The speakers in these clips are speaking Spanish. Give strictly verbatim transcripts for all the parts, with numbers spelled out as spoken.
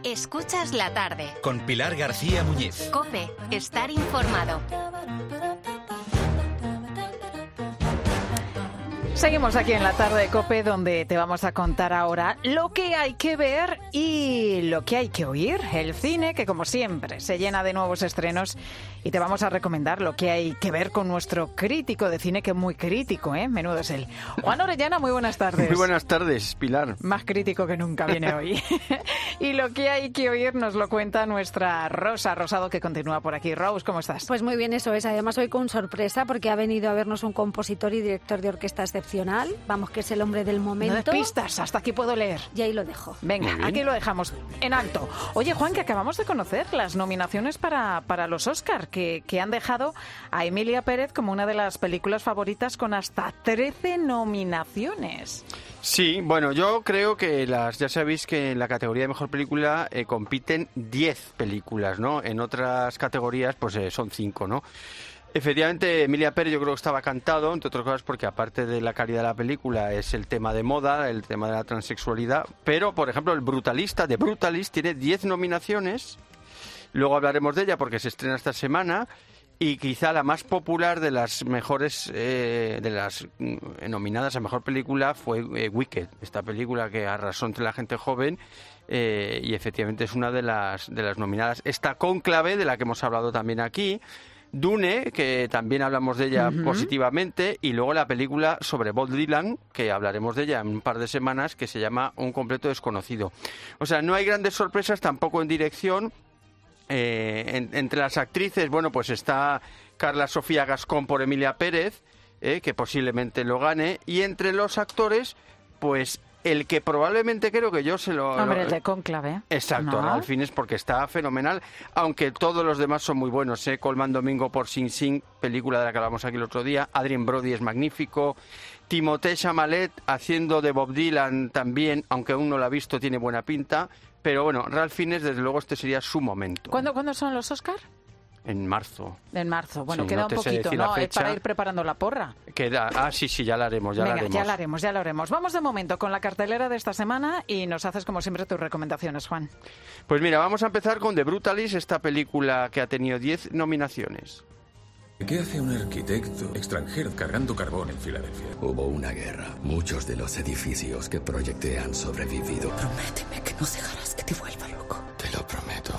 Escuchas la tarde. Con Pilar García Muñiz. COPE. Estar informado. Seguimos aquí en la tarde de COPE, donde te vamos a contar ahora lo que hay que ver y lo que hay que oír. El cine, que como siempre se llena de nuevos estrenos, y te vamos a recomendar lo que hay que ver con nuestro crítico de cine, que es muy crítico, ¿eh? Menudo es él. Juan Orellana, muy buenas tardes. Muy buenas tardes, Pilar. Más crítico que nunca viene hoy. Y lo que hay que oír nos lo cuenta nuestra Rosa Rosado, que continúa por aquí. Rose, ¿cómo estás? Pues muy bien, eso es. Además, hoy con sorpresa, porque ha venido a vernos un compositor y director de orquesta excepcional. Vamos, que es el hombre del momento. No des pistas, hasta aquí puedo leer. Y ahí lo dejo. Venga, aquí lo dejamos en alto. Oye, Juan, que acabamos de conocer las nominaciones para, para los Oscar, que, que han dejado a Emilia Pérez como una de las películas favoritas con hasta trece nominaciones. Sí, bueno, yo creo que las ya sabéis que en la categoría de mejor película eh, compiten diez películas, ¿no? En otras categorías pues eh, son cinco, ¿no? Efectivamente, Emilia Pérez yo creo que estaba cantado, entre otras cosas porque aparte de la calidad de la película es el tema de moda, el tema de la transexualidad, pero por ejemplo el Brutalista, de Brutalist, tiene diez nominaciones, luego hablaremos de ella porque se estrena esta semana, y quizá la más popular de las mejores, eh, de las mm, nominadas a mejor película fue eh, Wicked, esta película que arrasó entre la gente joven, eh, y efectivamente es una de las, de las nominadas. Está Cónclave, de la que hemos hablado también aquí, Dune, que también hablamos de ella uh-huh. positivamente, y luego la película sobre Bob Dylan, que hablaremos de ella en un par de semanas, que se llama Un completo desconocido. O sea, no hay grandes sorpresas tampoco en dirección. Eh, en, entre las actrices, bueno, pues está Carla Sofía Gascón por Emilia Pérez, eh, que posiblemente lo gane, y entre los actores, pues el que probablemente creo que yo se lo... Hombre, lo, el de Cónclave. Exacto, ¿no? Ralph Fiennes, porque está fenomenal, aunque todos los demás son muy buenos, ¿eh? Colman Domingo por Sing Sing, película de la que hablamos aquí el otro día, Adrien Brody es magnífico, Timothée Chalamet haciendo de Bob Dylan también, aunque aún no lo ha visto, tiene buena pinta, pero bueno, Ralph Fiennes, desde luego, este sería su momento. ¿Cuándo, ¿cuándo son los Oscar? En marzo. En marzo. Bueno, sí, queda no un poquito, ¿no? Es para ir preparando la porra. Queda... Ah, sí, sí, ya la haremos, ya Venga, la haremos. ya la haremos, ya la haremos. Vamos de momento con la cartelera de esta semana y nos haces, como siempre, tus recomendaciones, Juan. Pues mira, vamos a empezar con The Brutalist, esta película que ha tenido diez nominaciones. ¿Qué hace un arquitecto extranjero cargando carbón en Filadelfia? Hubo una guerra. Muchos de los edificios que proyecté han sobrevivido. Prométeme que no dejarás que te vuelva loco. Te lo prometo.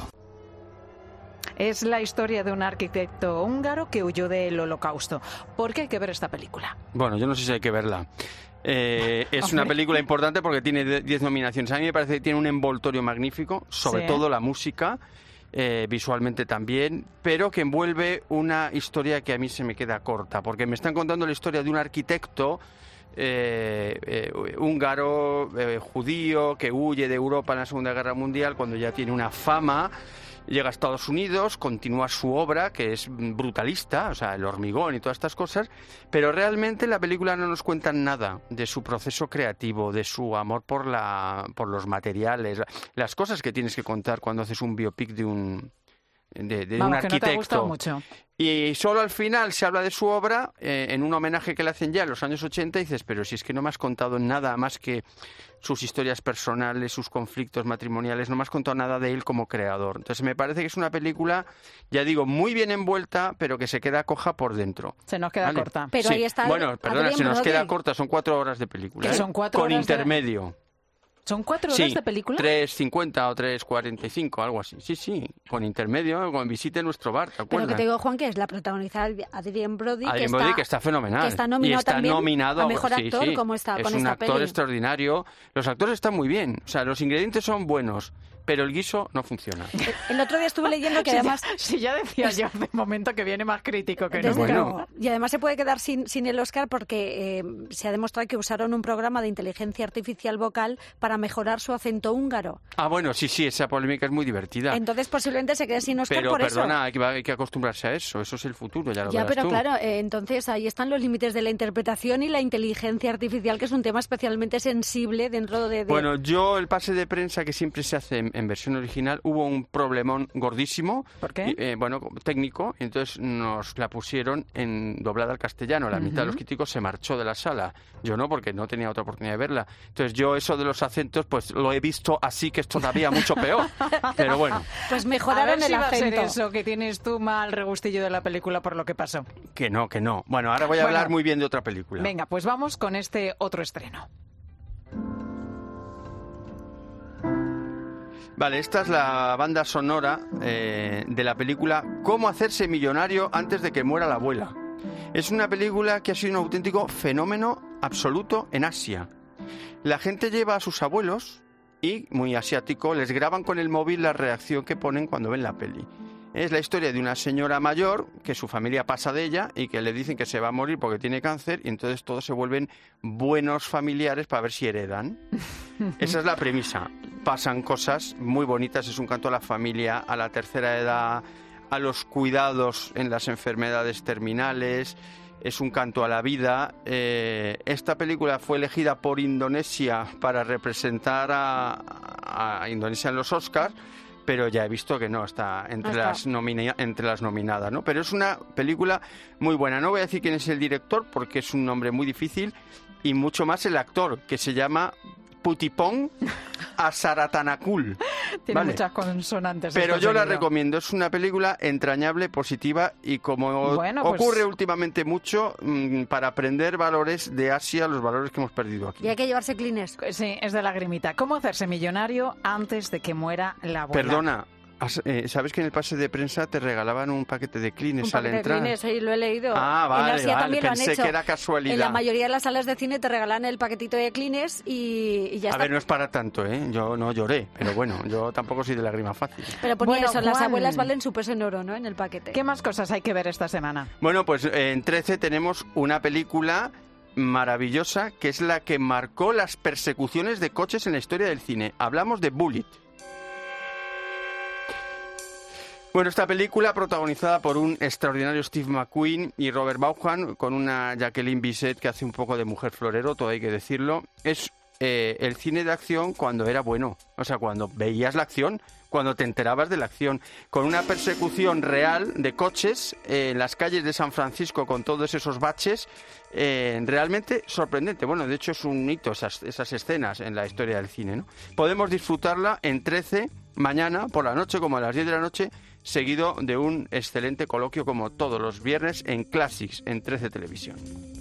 Es la historia de un arquitecto húngaro que huyó del Holocausto. ¿Por qué hay que ver esta película? Bueno, yo no sé si hay que verla. Eh, es Hombre. una película importante porque tiene diez nominaciones. A mí me parece que tiene un envoltorio magnífico, sobre Sí. todo la música, eh, visualmente también, pero que envuelve una historia que a mí se me queda corta, porque me están contando la historia de un arquitecto eh, eh, húngaro, eh, judío, que huye de Europa en la Segunda Guerra Mundial cuando ya tiene una fama. Llega a Estados Unidos, continúa su obra, que es brutalista, o sea, El hormigón y todas estas cosas, pero realmente en la película no nos cuentan nada de su proceso creativo, de su amor por la, por los materiales, las cosas que tienes que contar cuando haces un biopic de un, de, de Vamos, un arquitecto. que no te ha gustado mucho. Y solo al final se habla de su obra, eh, en un homenaje que le hacen ya en los años ochenta, y dices, pero si es que no me has contado nada más que sus historias personales, sus conflictos matrimoniales, no me has contado nada de él como creador. Entonces me parece que es una película, ya digo, muy bien envuelta, pero que se queda coja por dentro. Se nos queda ¿Vale? corta. Pero Sí. ahí está Bueno, perdona, Adrien se nos Brody. queda corta, son cuatro horas de película. ¿Que ¿eh? son cuatro Con horas de- intermedio. ¿Son cuatro Sí, horas de película? tres cincuenta o tres cuarenta y cinco, algo así. Sí, sí, con intermedio, con visite nuestro bar, ¿te Pero acuerdas? que te digo, Juan, que es la protagonista Adrien Brody, que, Adrien está, Brody, que está fenomenal. que está nominado y está también nominado a Mejor sí, Actor, sí. como está es con un esta actor peli. extraordinario. Los actores están muy bien. O sea, los ingredientes son buenos, pero el guiso no funciona. El otro día estuve leyendo que Si además... ya, si ya decía yo de momento que viene más crítico que Desde nunca. Bueno. luego. Y además se puede quedar sin, sin el Oscar porque eh, se ha demostrado que usaron un programa de inteligencia artificial vocal para mejorar su acento húngaro. Ah, bueno, sí, sí, esa polémica es muy divertida. Entonces posiblemente se quede sin Oscar Pero por perdona, hay que, hay que acostumbrarse a eso. Eso es el futuro, ya lo eso. Ya, verás pero tú. claro, eh, entonces ahí están los límites de la interpretación y la inteligencia artificial, que es un tema especialmente sensible dentro de... de... Bueno, yo el pase de prensa que siempre se hace en, en versión original, hubo un problemón gordísimo. ¿Por qué? Eh, bueno, técnico, y entonces nos la pusieron en doblada al castellano. La uh-huh. mitad de los críticos se marchó de la sala. Yo no, porque no tenía otra oportunidad de verla. Entonces yo eso de los acentos, pues lo he visto así, que es todavía mucho peor. Pero bueno. Pues mejoraron a ver el si va acento. a ser eso, que tienes tú mal regustillo de la película por lo que pasó. Que no, que no. Bueno, ahora voy a bueno, hablar muy bien de otra película. Venga, pues vamos con este otro estreno. Vale, esta es la banda sonora eh, de la película Cómo hacerse millonario antes de que muera la abuela. Es una película que ha sido un auténtico fenómeno absoluto en Asia. La gente lleva a sus abuelos y, muy asiático, les graban con el móvil la reacción que ponen cuando ven la peli. Es la historia de una señora mayor que su familia pasa de ella y que le dicen que se va a morir porque tiene cáncer, y entonces todos se vuelven buenos familiares para ver si heredan. Esa es la premisa. Pasan cosas muy bonitas, es un canto a la familia, a la tercera edad, a los cuidados en las enfermedades terminales, es un canto a la vida. Eh, esta película fue elegida por Indonesia para representar a, a Indonesia en los Oscars, pero ya he visto que no está entre, Hasta. las, nomina- entre las nominadas, ¿no? Pero es una película muy buena. No voy a decir quién es el director porque es un nombre muy difícil, y mucho más el actor, que se llama Putipong Asaratanakul. Tiene Vale. muchas consonantes. Pero esto yo la seguido. recomiendo, es una película entrañable, positiva, y como Bueno, pues- ocurre últimamente mucho, mmm, para aprender valores de Asia, los valores que hemos perdido aquí. Y hay que llevarse clines. Sí, es de lagrimita. ¿Cómo hacerse millonario antes de que muera la abuela? Perdona, has- eh, ¿sabes que en el pase de prensa te regalaban un paquete de clines Un a la paquete de entrada? clines, ahí lo he leído. Ah, En vale, Asia vale, también lo han pensé hecho. que era casualidad. En la mayoría de las salas de cine te regalan el paquetito de clines y, y ya A está. ver, no es para tanto, ¿eh? Yo no lloré, pero bueno, yo tampoco soy de lágrima fácil. Pero ponía Bueno, eso, las Juan. abuelas valen su peso en oro, ¿no? En el paquete. ¿Qué más cosas hay que ver esta semana? Bueno, pues eh, en trece tenemos una película maravillosa que es la que marcó las persecuciones de coches en la historia del cine. Hablamos de Bullitt. Bueno, esta película, protagonizada por un extraordinario Steve McQueen y Robert Vaughan, con una Jacqueline Bisset que hace un poco de mujer florero, todo hay que decirlo, es eh, el cine de acción cuando era bueno. O sea, cuando veías la acción, cuando te enterabas de la acción, con una persecución real de coches eh, en las calles de San Francisco con todos esos baches, eh, realmente sorprendente. Bueno, de hecho es un hito esas, esas escenas en la historia del cine, ¿no? Podemos disfrutarla en trece, mañana por la noche, como a las diez de la noche, seguido de un excelente coloquio como todos los viernes en Classics, en trece Televisión.